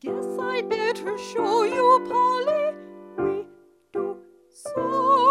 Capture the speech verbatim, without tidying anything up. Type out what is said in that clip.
Guess I'd better show you, Polly. We do so